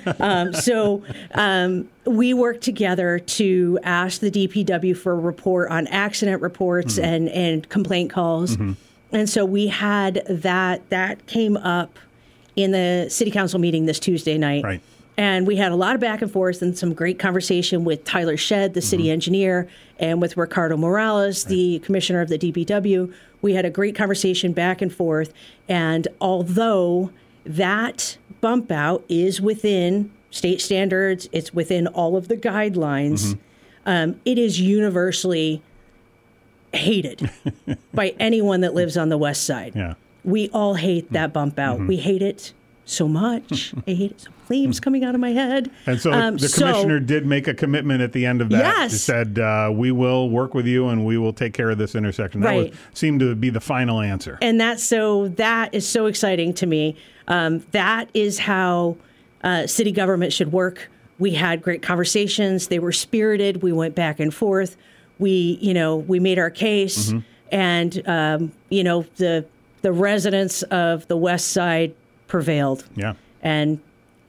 [SPEAKER 4] no. We worked together to ask the DPW for a report on accident reports and complaint calls. And so we had that came up in the city council meeting this Tuesday night.
[SPEAKER 2] Right.
[SPEAKER 4] And we had a lot of back and forth and some great conversation with Tyler Shedd, the city engineer, and with Ricardo Morales, the commissioner of the DPW. We had a great conversation back and forth. And although that bump out is within state standards, it's within all of the guidelines, it is universally hated by anyone that lives on the west side.
[SPEAKER 2] Yeah.
[SPEAKER 4] We all hate that bump out. We hate it so much. I hate it. Some flames coming out of my head.
[SPEAKER 2] And so the commissioner did make a commitment at the end of that.
[SPEAKER 4] Yes.
[SPEAKER 2] He said, we will work with you and we will take care of this intersection. That seemed to be the final answer.
[SPEAKER 4] And that is so exciting to me. That is how city government should work. We had great conversations. They were spirited. We went back and forth. We made our case. And, the residents of the west side prevailed.
[SPEAKER 2] Yeah.
[SPEAKER 4] And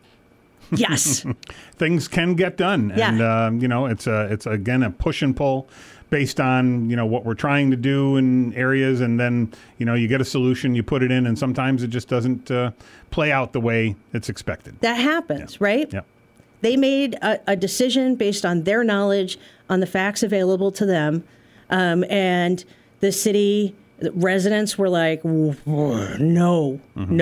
[SPEAKER 4] yes,
[SPEAKER 2] things can get done.
[SPEAKER 4] Yeah.
[SPEAKER 2] And, it's again, a push and pull based on, what we're trying to do in areas. And then, you get a solution, you put it in, and sometimes it just doesn't play out the way it's expected.
[SPEAKER 4] That happens, right?
[SPEAKER 2] Yeah.
[SPEAKER 4] They made a decision based on their knowledge, on the facts available to them. And the city residents were like, no.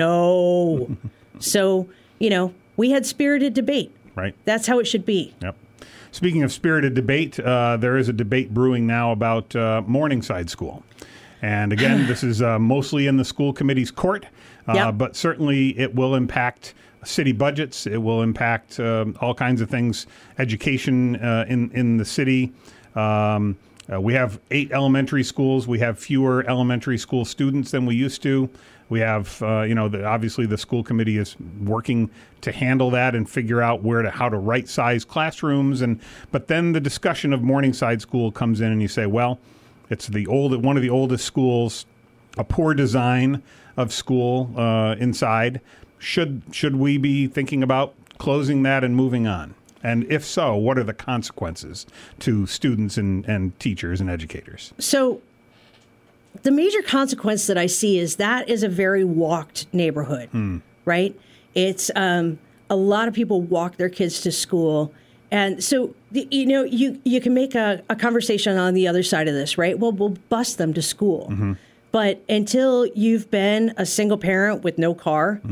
[SPEAKER 4] So, we had spirited debate.
[SPEAKER 2] Right.
[SPEAKER 4] That's how it should be.
[SPEAKER 2] Yep. Speaking of spirited debate, there is a debate brewing now about Morningside School. And again, this is mostly in the school committee's court, but certainly it will impact city budgets. It will impact all kinds of things, education in the city. We have 8 elementary schools. We have fewer elementary school students than we used to. We have, obviously the school committee is working to handle that and figure out how to right size classrooms. But then the discussion of Morningside School comes in, and you say, well, it's one of the oldest schools, a poor design of school inside. Should we be thinking about closing that and moving on? And if so, what are the consequences to students and teachers and educators?
[SPEAKER 4] So the major consequence that I see is that is a very walked neighborhood, right? It's a lot of people walk their kids to school. And so, you can make a conversation on the other side of this, right? Well, we'll bus them to school. But until you've been a single parent with no car,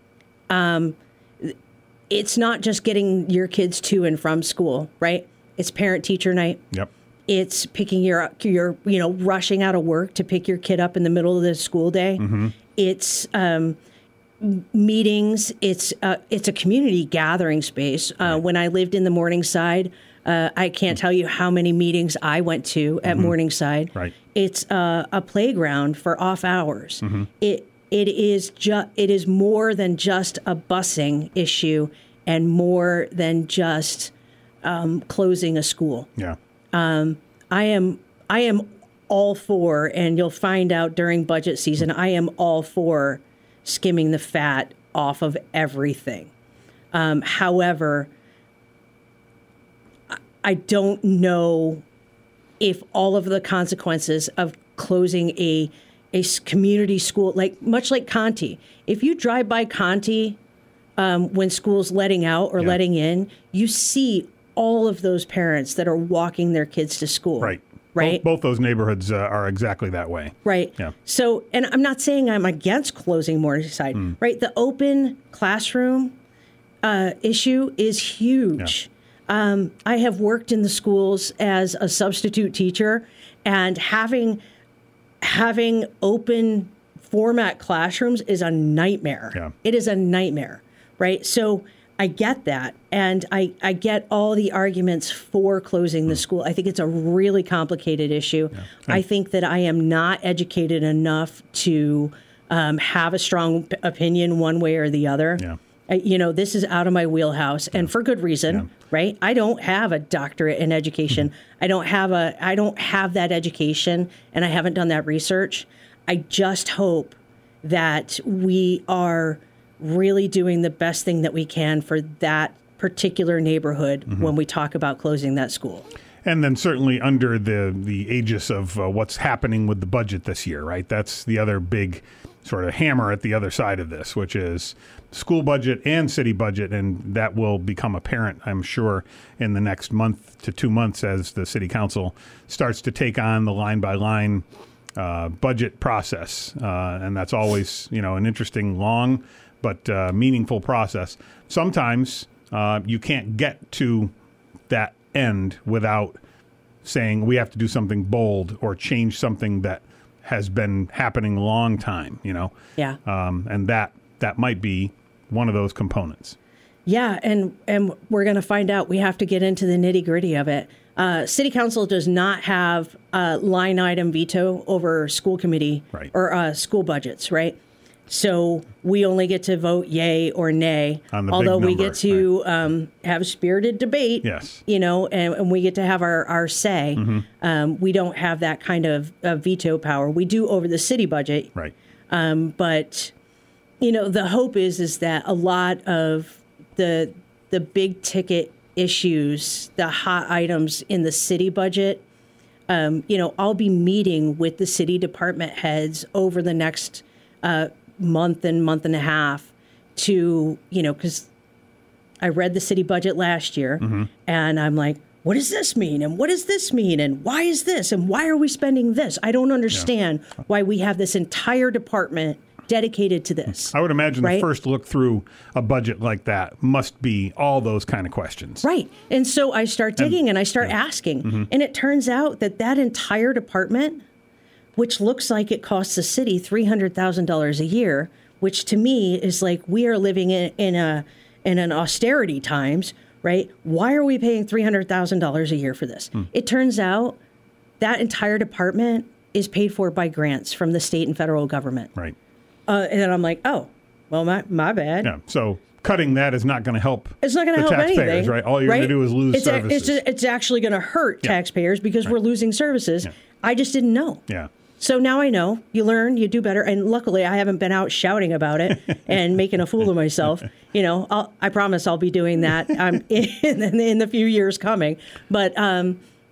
[SPEAKER 4] it's not just getting your kids to and from school, right? It's parent-teacher night.
[SPEAKER 2] Yep.
[SPEAKER 4] It's picking your rushing out of work to pick your kid up in the middle of the school day. It's meetings. It's a community gathering space. When I lived in the Morningside, I can't tell you how many meetings I went to at Morningside.
[SPEAKER 2] Right.
[SPEAKER 4] It's a playground for off hours. It it is more than just a busing issue and more than just closing a school.
[SPEAKER 2] Yeah.
[SPEAKER 4] I am all for, and you'll find out during budget season, I am all for skimming the fat off of everything. However, I don't know if all of the consequences of closing a community school, much like Conti, if you drive by Conti when school's letting out or letting in, you see all of those parents that are walking their kids to school.
[SPEAKER 2] Right. Both those neighborhoods are exactly that way.
[SPEAKER 4] Right.
[SPEAKER 2] Yeah.
[SPEAKER 4] So, and I'm not saying I'm against closing Morningside, right? The open classroom issue is huge. Yeah. I have worked in the schools as a substitute teacher, and having open format classrooms is a nightmare.
[SPEAKER 2] Yeah.
[SPEAKER 4] It is a nightmare, right? So I get that, and I get all the arguments for closing the school. I think it's a really complicated issue. Yeah. I think that I am not educated enough to have a strong opinion one way or the other.
[SPEAKER 2] Yeah.
[SPEAKER 4] This is out of my wheelhouse, and for good reason, right? I don't have a doctorate in education. I don't have that education, and I haven't done that research. I just hope that we are really doing the best thing that we can for that particular neighborhood when we talk about closing that school.
[SPEAKER 2] And then certainly under the aegis of what's happening with the budget this year, right? That's the other big sort of hammer at the other side of this, which is school budget and city budget, and that will become apparent, I'm sure, in the next month to 2 months as the city council starts to take on the line-by-line budget process. And that's always, an interesting, long but meaningful process. Sometimes you can't get to that end without saying we have to do something bold or change something that has been happening a long time,
[SPEAKER 4] Yeah.
[SPEAKER 2] And that might be one of those components.
[SPEAKER 4] Yeah, and we're going to find out. We have to get into the nitty-gritty of it. City council does not have a line item veto over school committee or school budgets, right? So we only get to vote yay or nay, although we get to have a spirited debate, and we get to have our say. We don't have that kind of veto power. We do over the city budget.
[SPEAKER 2] Right.
[SPEAKER 4] But, the hope is that a lot of the big ticket issues, the hot items in the city budget, I'll be meeting with the city department heads over the next month and a half to, because I read the city budget last year and I'm like, what does this mean? And what does this mean? And why is this? And why are we spending this? I don't understand why we have this entire department dedicated to this.
[SPEAKER 2] I would imagine the first look through a budget like that must be all those kind of questions.
[SPEAKER 4] Right. And so I start digging and I start asking. And it turns out that entire department, which looks like it costs the city $300,000 a year, which to me is like we are living in an austerity times, right? Why are we paying $300,000 a year for this? It turns out that entire department is paid for by grants from the state and federal government.
[SPEAKER 2] Right.
[SPEAKER 4] And then I'm like, oh, well, my bad.
[SPEAKER 2] Yeah. So cutting that is not going to help.
[SPEAKER 4] It's not going to help anything,
[SPEAKER 2] right? All you're going to do is lose services.
[SPEAKER 4] It's actually going to hurt taxpayers because we're losing services.
[SPEAKER 2] Yeah.
[SPEAKER 4] I just didn't know.
[SPEAKER 2] Yeah.
[SPEAKER 4] So now I know. You learn, you do better. And luckily, I haven't been out shouting about it and making a fool of myself. I promise I'll be doing that in the few years coming. But I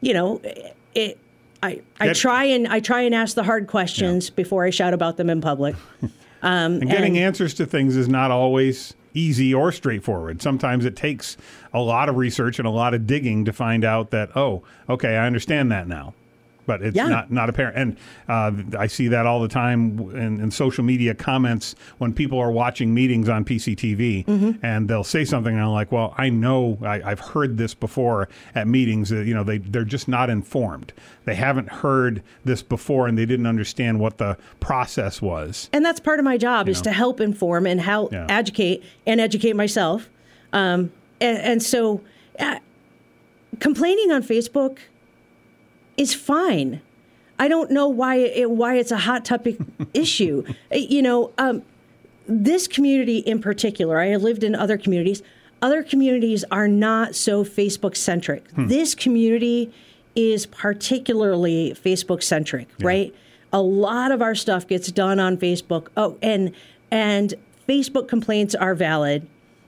[SPEAKER 4] try and ask the hard questions before I shout about them in public.
[SPEAKER 2] And getting answers to things is not always easy or straightforward. Sometimes it takes a lot of research and a lot of digging to find out that, oh, okay, I understand that now. But it's not apparent. And I see that all the time in social media comments when people are watching meetings on PCTV and they'll say something and I'm like, well, I know I've heard this before at meetings. They're just not informed. They haven't heard this before and they didn't understand what the process was.
[SPEAKER 4] And that's part of my job is to help inform and help educate myself. And so complaining on Facebook is fine. I don't know why it's a hot topic issue. This community in particular, I have lived in other communities. Other communities are not so Facebook centric. This community is particularly Facebook centric, right? A lot of our stuff gets done on Facebook. Oh, and Facebook complaints are valid.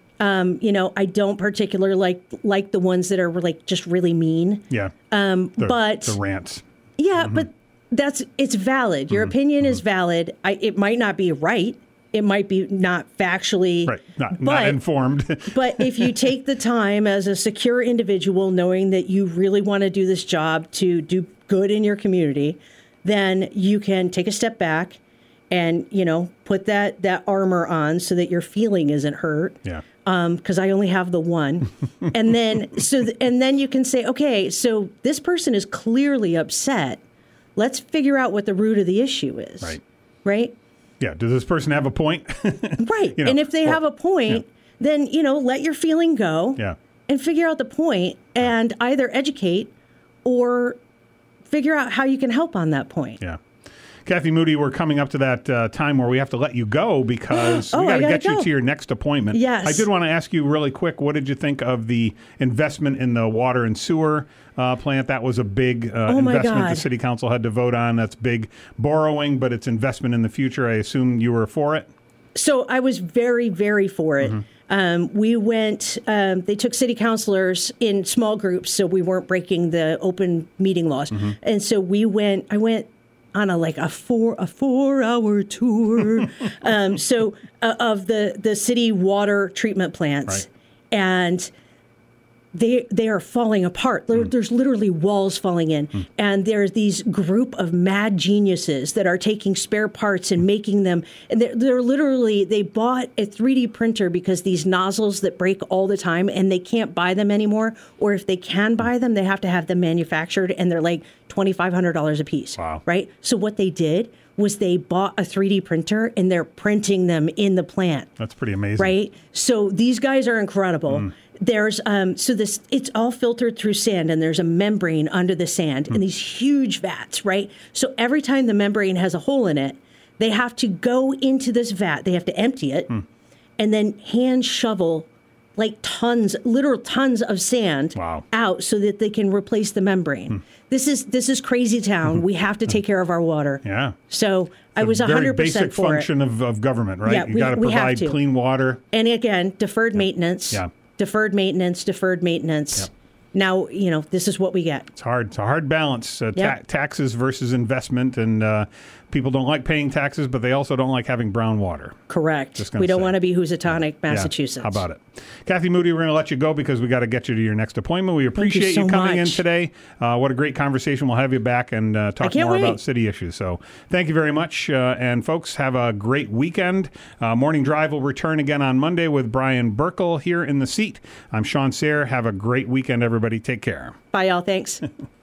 [SPEAKER 4] I don't particularly like the ones that are like just really mean.
[SPEAKER 2] Yeah.
[SPEAKER 4] But
[SPEAKER 2] the rants.
[SPEAKER 4] Yeah, but it's valid. Your opinion is valid. It might not be right. It might be not factually
[SPEAKER 2] not informed.
[SPEAKER 4] But if you take the time as a secure individual, knowing that you really want to do this job to do good in your community, then you can take a step back and, put that armor on so that your feeling isn't hurt.
[SPEAKER 2] Yeah.
[SPEAKER 4] Because I only have the one. And then then you can say, okay, so this person is clearly upset. Let's figure out what the root of the issue is. Right?
[SPEAKER 2] Yeah. Does this person have a point?
[SPEAKER 4] Right. And if they have a point, then, let your feeling go and figure out the point and either educate or figure out how you can help on that point.
[SPEAKER 2] Yeah. Kathy Moody, we're coming up to that time where we have to let you go because we got to get you to your next appointment.
[SPEAKER 4] Yes.
[SPEAKER 2] I did want to ask you really quick, what did you think of the investment in the water and sewer plant? That was a big investment the city council had to vote on. That's big borrowing, but it's investment in the future. I assume you were for it?
[SPEAKER 4] So I was very, very for it. We went, they took city councilors in small groups, so we weren't breaking the open meeting laws. And so I went on a 4-hour tour of the city water treatment plants. And they are falling apart. There's literally walls falling in. And there's these group of mad geniuses that are taking spare parts and making them. And they're literally, they bought a 3D printer because these nozzles that break all the time and they can't buy them anymore. Or if they can buy them, they have to have them manufactured and they're like $2,500 a piece.
[SPEAKER 2] Wow.
[SPEAKER 4] Right? So what they did was they bought a 3D printer and they're printing them in the plant.
[SPEAKER 2] That's pretty amazing.
[SPEAKER 4] Right? So these guys are incredible. There's it's all filtered through sand and there's a membrane under the sand and these huge vats, right? So every time the membrane has a hole in it, they have to go into this vat, they have to empty it and then hand shovel like literal tons of sand out so that they can replace the membrane. This is crazy town. We have to take care of our water.
[SPEAKER 2] Yeah.
[SPEAKER 4] So I was 100% for it.
[SPEAKER 2] Very basic function of government, right?
[SPEAKER 4] Yeah,
[SPEAKER 2] you got to provide clean water.
[SPEAKER 4] And again, deferred maintenance.
[SPEAKER 2] Yeah.
[SPEAKER 4] Deferred maintenance.
[SPEAKER 2] Yep.
[SPEAKER 4] Now, this is what we get.
[SPEAKER 2] It's hard. It's a hard balance, taxes versus investment. And people don't like paying taxes, but they also don't like having brown water.
[SPEAKER 4] Correct. We don't want to be Housatonic, Massachusetts.
[SPEAKER 2] Yeah. How about it? Kathy Moody, we're going to let you go because we got to get you to your next appointment. We appreciate you coming in today. What a great conversation. We'll have you back and talk more about city issues. So thank you very much. And folks, have a great weekend. Morning Drive will return again on Monday with Brian Burkle here in the seat. I'm Sean Sayre. Have a great weekend, everybody. Take care.
[SPEAKER 4] Bye, y'all. Thanks.